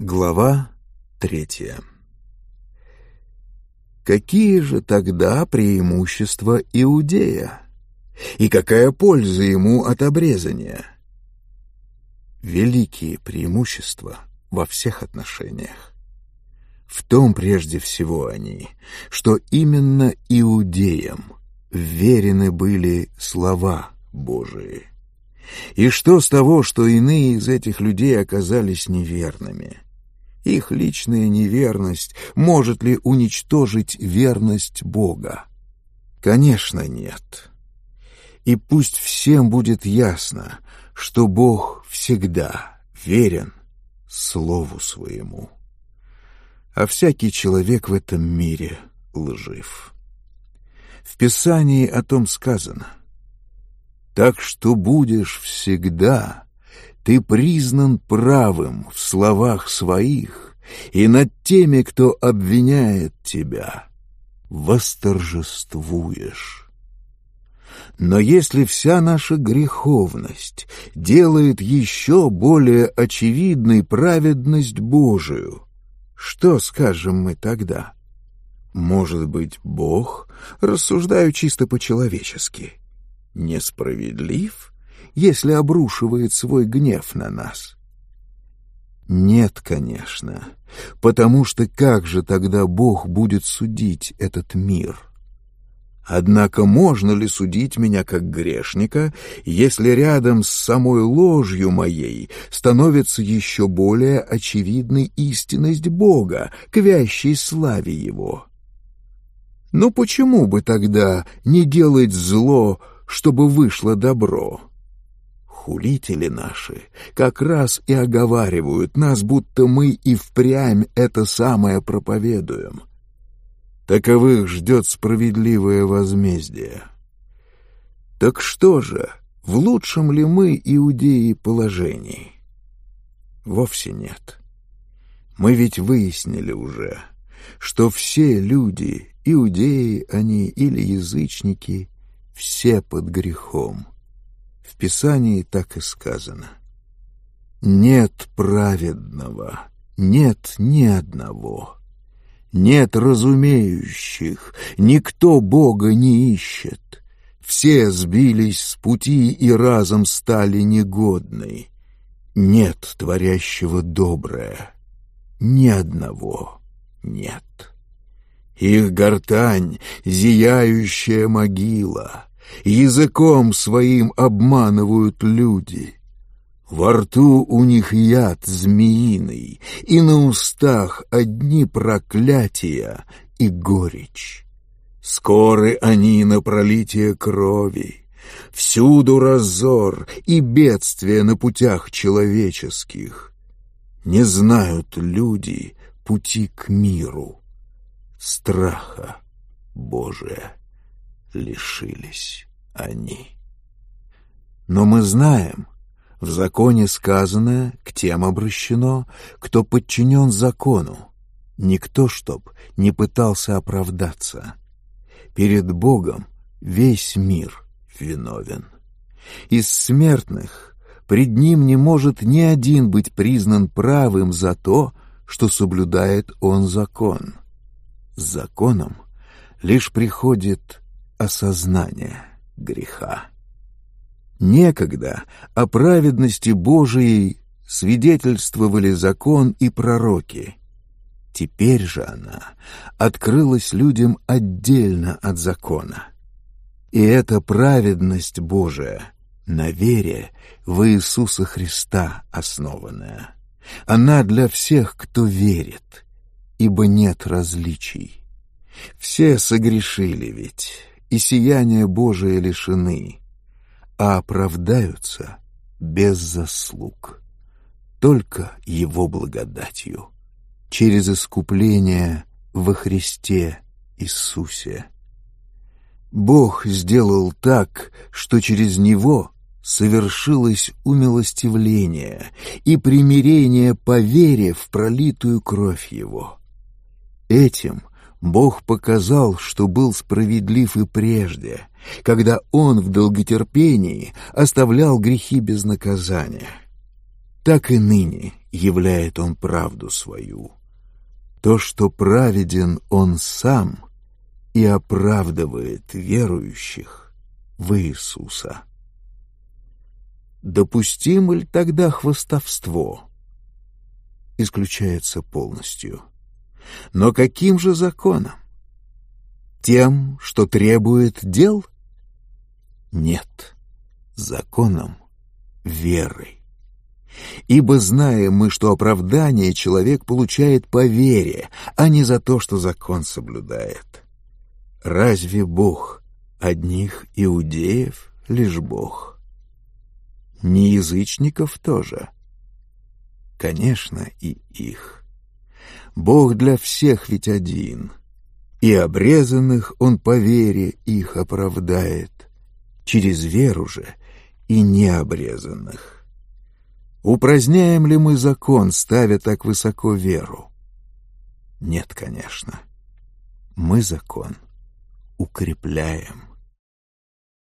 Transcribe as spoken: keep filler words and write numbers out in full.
Глава третья. Какие же тогда преимущества Иудея? И какая польза ему от обрезания? Великие преимущества во всех отношениях. В том прежде всего они, что именно иудеям верены были слова Божии. И что с того, что иные из этих людей оказались неверными? Их личная неверность может ли уничтожить верность Бога? Конечно, нет. И пусть всем будет ясно, что Бог всегда верен Слову Своему, а всякий человек в этом мире лжив. В Писании о том сказано: «Так что будешь всегда ты признан правым в словах своих, и над теми, кто обвиняет тебя, восторжествуешь». Но если вся наша греховность делает еще более очевидной праведность Божию, что скажем мы тогда? Может быть, Бог, рассуждаю чисто по-человечески, несправедлив, если обрушивает свой гнев на нас? Нет, конечно, потому что как же тогда Бог будет судить этот мир? Однако можно ли судить меня как грешника, если рядом с самой ложью моей становится еще более очевидной истинность Бога к вящей славе Его? Ну почему бы тогда не делать зло, чтобы вышло добро? Хулители наши как раз и оговаривают нас, будто мы и впрямь это самое проповедуем. Таковых ждет справедливое возмездие. Так что же, в лучшем ли мы, иудеи, положении? Вовсе нет. Мы ведь выяснили уже, что все люди, иудеи они или язычники, все под грехом. В Писании так и сказано: «Нет праведного, нет ни одного, нет разумеющих, никто Бога не ищет. Все сбились с пути и разом стали негодны. Нет творящего доброе, ни одного нет. Их гортань — зияющая могила, языком своим обманывают люди. Во рту у них яд змеиный, и на устах одни проклятия и горечь. Скоры они на пролитие крови, всюду разор и бедствие на путях человеческих. Не знают люди пути к миру, страха Божия лишились они». Но мы знаем, в законе сказано, к тем обращено, кто подчинен закону, никто чтоб не пытался оправдаться. Перед Богом весь мир виновен. Из смертных пред Ним не может ни один быть признан правым за то, что соблюдает он закон. С законом лишь приходит осознание греха. Некогда о праведности Божией свидетельствовали закон и пророки. Теперь же она открылась людям отдельно от закона. И эта праведность Божия на вере в Иисуса Христа основанная. Она для всех, кто верит, ибо нет различий. Все согрешили ведь, и сияния Божия лишены, а оправдаются без заслуг, только Его благодатью, через искупление во Христе Иисусе. Бог сделал так, что через Него совершилось умилостивление и примирение по вере в пролитую кровь Его. Этим Бог показал, что был справедлив и прежде, когда Он в долготерпении оставлял грехи без наказания. так и ныне являет Он правду свою. То, что праведен Он сам и оправдывает верующих в Иисуса. Допустимо ли тогда хвастовство? Исключается полностью. Но каким же законом? Тем, что требует дел? Нет, законом веры. Ибо знаем мы, что оправдание человек получает по вере, а не за то, что закон соблюдает. Разве Бог одних иудеев лишь Бог? Не язычников тоже? Конечно, и их. Бог для всех ведь один, и обрезанных Он по вере их оправдает, через веру же и необрезанных. Упраздняем ли мы закон, ставя так высоко веру? Нет, конечно. Мы закон укрепляем.